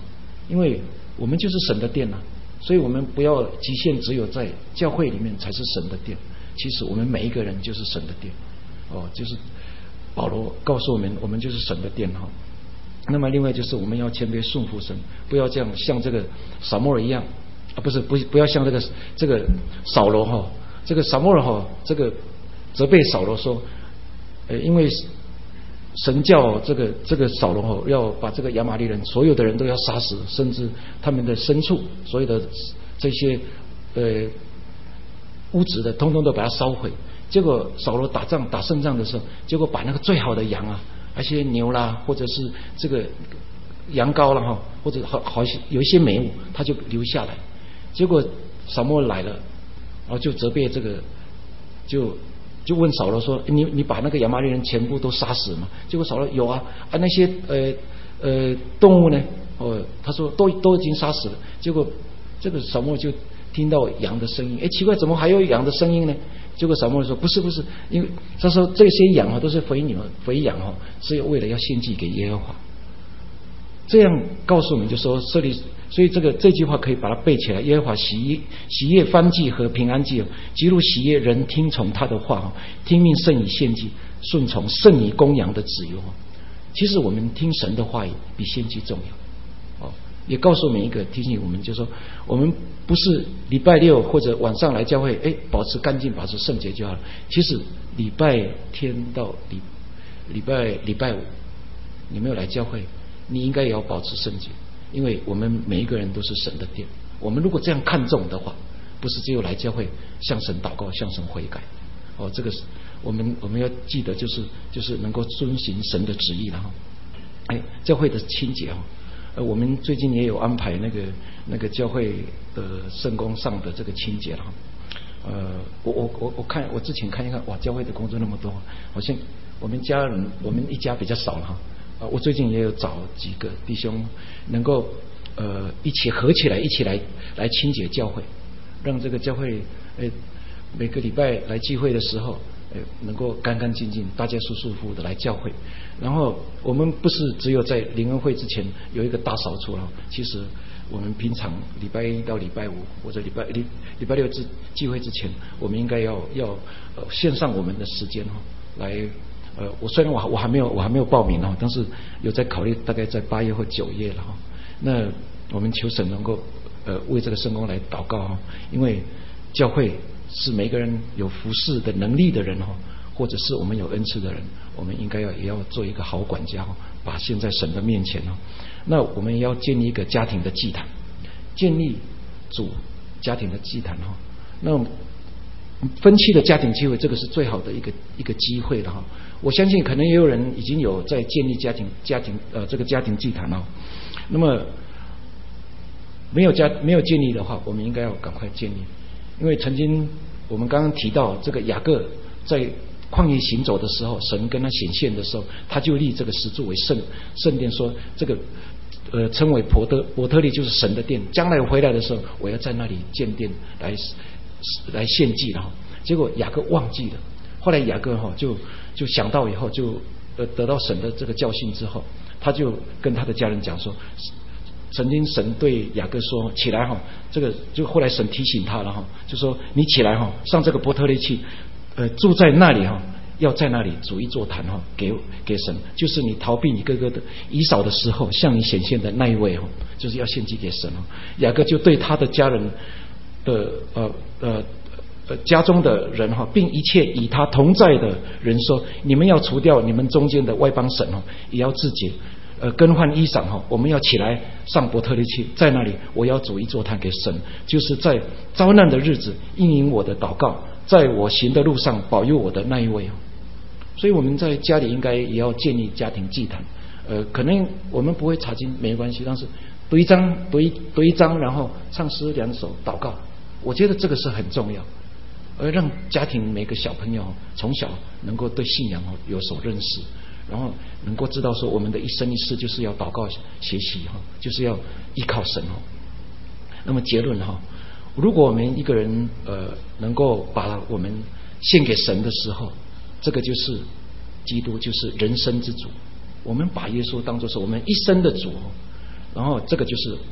因为我们就是神的殿啊，所以我们不要局限只有在教会里面才是神的殿，其实我们每一个人就是神的殿哦，就是保罗告诉我们，我们就是神的殿哈。那么另外就是我们要谦卑顺服神，不要这样像这个撒母耳一样啊，不是不不要像这个这个扫罗哈，这个撒母耳哈，这个责备扫罗说，呃，因为神叫这个这个扫罗哈要把这个亚玛力人所有的人都要杀死，甚至他们的牲畜，所有的这些呃物质的，通通都把它烧毁。结果扫罗打仗打胜仗的时候，结果把那个最好的羊啊，而且牛啦，或者是这个羊羔了哈，或者好好有一些美物，他就留下来。结果撒母耳来了，然后就责备这个，就就问扫罗说：“你你把那个亚玛力人全部都杀死吗？”结果扫罗有啊啊那些呃呃动物呢？哦，他说都都已经杀死了。结果这个扫母耳就听到羊的声音，哎，奇怪，怎么还有羊的声音呢？结果撒母耳说：“不是不是，因为他说这些羊啊都是肥牛肥羊哈，是为了要献祭给耶和华。”这样告诉我们，就说这里，所以这个这句话可以把它背起来：耶和华喜喜悦燔祭和平安祭，极如喜悦人听从他的话，听命胜于献祭，顺从胜于公羊的脂油。其实我们听神的话语比献祭重要哦。也告诉每一个提醒我们，就说我们不是礼拜六或者晚上来教会，哎，保持干净，保持圣洁就好了。其实礼拜天到礼礼拜礼拜五，你没有来教会，你应该也要保持圣洁，因为我们每一个人都是神的殿。我们如果这样看重的话，不是只有来教会向神祷告、向神悔改哦，这个是我们我们要记得，就是就是能够遵行神的旨意了哈。哎，教会的清洁哈。呃，我们最近也有安排那个那个教会的圣工上的这个清洁了哈。呃，我我我我看我之前看一看，哇，教会的工作那么多，好像我们家人我们一家比较少了哈。呃，我最近也有找几个弟兄能够呃一起合起来，一起来来清洁教会，让这个教会呃每个礼拜来聚会的时候，呃能够干干净净，大家舒舒服服的来教会。然后我们不是只有在灵恩会之前有一个大扫除了，其实我们平常礼拜一到礼拜五或者礼拜礼礼拜六之聚会之前，我们应该要要呃献上我们的时间哈，来呃我虽然我我还没有我还没有报名哈，但是有在考虑，大概在八月或九月了哈。那我们求神能够呃为这个圣工来祷告哈，因为教会是每个人有服侍的能力的人哈，或者是我们有恩赐的人，我们应该要也要做一个好管家，把献在神的面前。那我们也要建立一个家庭的祭坛，建立主家庭的祭坛。那分期的家庭聚会，这个是最好的一个一个机会了哈。我相信可能也有人已经有在建立家庭家庭呃这个家庭祭坛了。那么没有家没有建立的话，我们应该要赶快建立，因为曾经我们刚刚提到这个雅各在旷野行走的时候，神跟他显现的时候，他就立这个石柱为圣圣殿，说这个呃称为伯特伯特利，就是神的殿。将来我回来的时候，我要在那里建殿来来献祭了。结果雅各忘记了，后来雅各哈就就想到以后，就呃得到神的这个教训之后，他就跟他的家人讲说，曾经神对雅各说起来哈，这个就后来神提醒他了哈，就说你起来哈，上这个伯特利去。呃，住在那里哈，要在那里筑一座坛哈，给给神，就是你逃避你哥哥的以扫的时候，向你显现的那一位哈，就是要献祭给神哈。雅各就对他的家人的呃呃呃家中的人哈，并一切与他同在的人说：你们要除掉你们中间的外邦神哈，也要自洁，呃更换衣裳哈，我们要起来上伯特利去，在那里我要筑一座坛给神，就是在遭难的日子应允我的祷告。在我行的路上保佑我的那一位。所以我们在家里应该也要建立家庭祭坛。呃，可能我们不会查经没关系，但是读一章读一读一章，然后唱诗两首祷告，我觉得这个是很重要，而让家庭每个小朋友从小能够对信仰有所认识，然后能够知道说我们的一生一世就是要祷告学习哈，就是要依靠神哈。那么结论哈。如果我们一个人呃能够把我们献给神的时候，这个就是基督，就是人生之主。我们把耶稣当作是我们一生的主，然后这个就是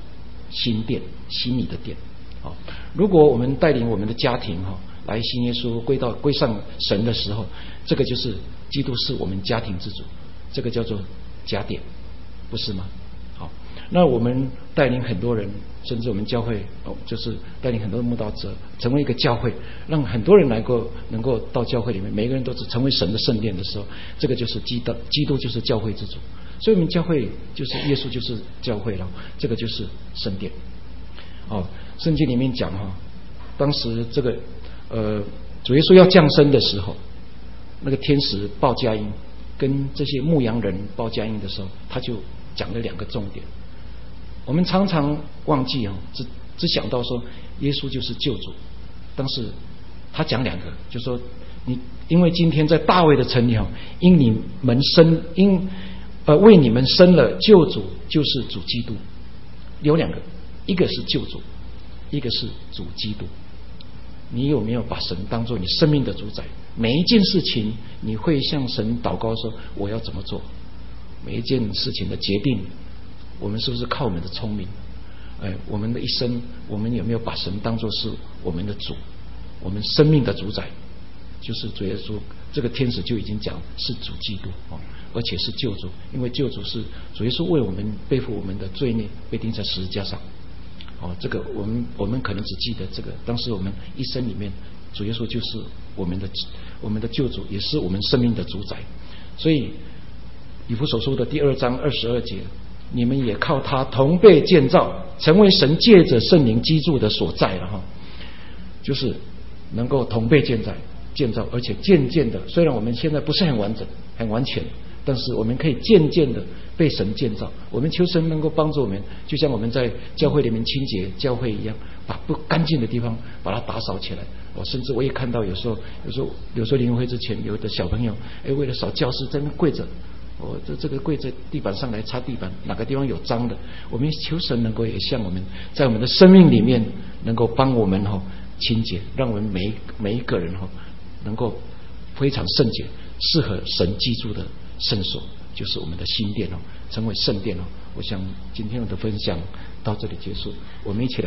新殿，心里的殿。好，如果我们带领我们的家庭哈来信耶稣，归到归上神的时候，这个就是基督是我们家庭之主，这个叫做家殿，不是吗？好，那我们带领很多人，甚至我们教会哦，就是带领很多的慕道者，成为一个教会，让很多人能够能够到教会里面，每个人都是成为神的圣殿的时候，这个就是基督，基督就是教会之主。所以我们教会就是耶稣就是教会了，这个就是圣殿。哦，圣经里面讲哈，当时这个呃主耶稣要降生的时候，那个天使报佳音跟这些牧羊人报佳音的时候，他就讲了两个重点。我们常常忘记哦，只只想到说耶稣就是救主。当时他讲两个，就说你因为今天在大卫的城里哦，因你们生因呃为你们生了救主，就是主基督。有两个，一个是救主，一个是主基督。你有没有把神当作你生命的主宰？每一件事情你会向神祷告说我要怎么做？每一件事情的决定，我们是不是靠我们的聪明？哎，我们的一生，我们有没有把神当作是我们的主，我们生命的主宰？就是主耶稣，这个天使就已经讲是主基督哦，而且是救主，因为救主是主耶稣为我们背负我们的罪孽，被钉在十字架上。哦，这个我们我们可能只记得这个，当时我们一生里面，主耶稣就是我们的我们的救主，也是我们生命的主宰。所以以弗所书的第二章二十二节，你们也靠他同被建造，成为神借着圣灵居住的所在了哈，就是能够同被建造建造，而且渐渐的，虽然我们现在不是很完整很完全，但是我们可以渐渐的被神建造。我们求神能够帮助我们，就像我们在教会里面清洁教会一样，把不干净的地方把它打扫起来。我甚至我也看到有时候有时候有时候灵会之前，有的小朋友哎为了扫教室在那跪着，我、哦、这这个跪在地板上来擦地板，哪个地方有脏的，我们求神能够也像我们在我们的生命里面能够帮我们哈、哦、清洁，让我们每每一个人哈、哦、能够非常圣洁，适合神居住的圣所，就是我们的心殿哦，成为圣殿哦。我想今天我的分享到这里结束，我们一起来。